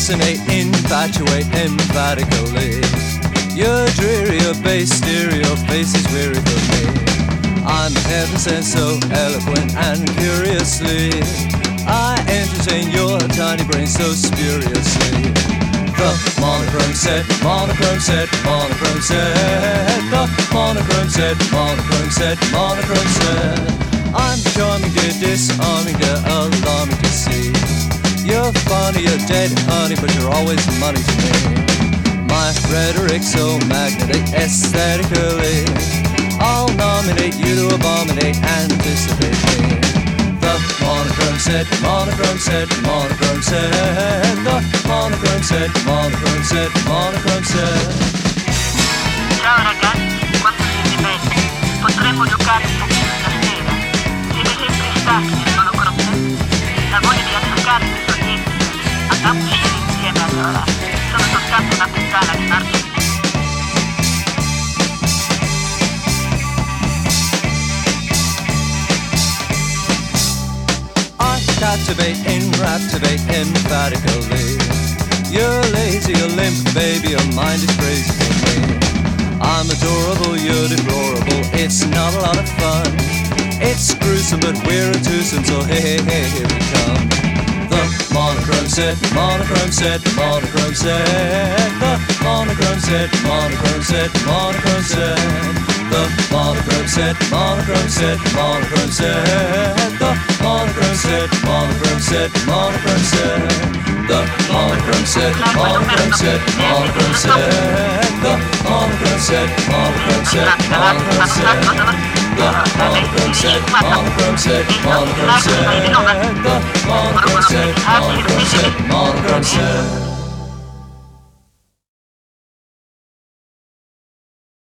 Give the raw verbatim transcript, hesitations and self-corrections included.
fascinate, infatuate, emphatically. You're dreary, your bass stereo face is weary for me. I'm heaven sent, so eloquent and curiously. I entertain your tiny brain so spuriously. The monochrome set, monochrome set, monochrome set. The monochrome set, monochrome set, monochrome set. I'm charming, dear, disarming, dear, alarming to see. You're funny, you're dead, honey, but you're always money to me. My rhetoric so magnetic, aesthetically. I'll nominate you to abominate, anticipate me. The monochrome set, monochrome set, monochrome set. The monochrome set, monochrome set, monochrome set. Ciao ragazzi, quanto siete belli. Potremmo giocare un pochino stasera. Siete sempre stati nel monochrome set. La voglia di attaccare questo niente. Andiamo a uscire insieme allora. Sono soltanto una puttana di marcia. Captivate, enraptivate, emphatically. You're lazy, you're limp, baby, your mind is crazy for me. I'm adorable, you're deplorable, it's not a lot of fun. It's gruesome, but we're a twosome, so hey, hey, hey, here we come. The monochrome set, monochrome set, monochrome set. The monochrome set, monochrome set, monochrome set. The monochrome set, monochrome set, monochrome set. The monochrome set, monochrome set, monochrome set. The monochrome set, monochrome set, monochrome set. The monochrome set, monochrome set, monochrome set. The monochrome set, monochrome set, monochrome set. The monochrome set, monochrome set, monochrome set.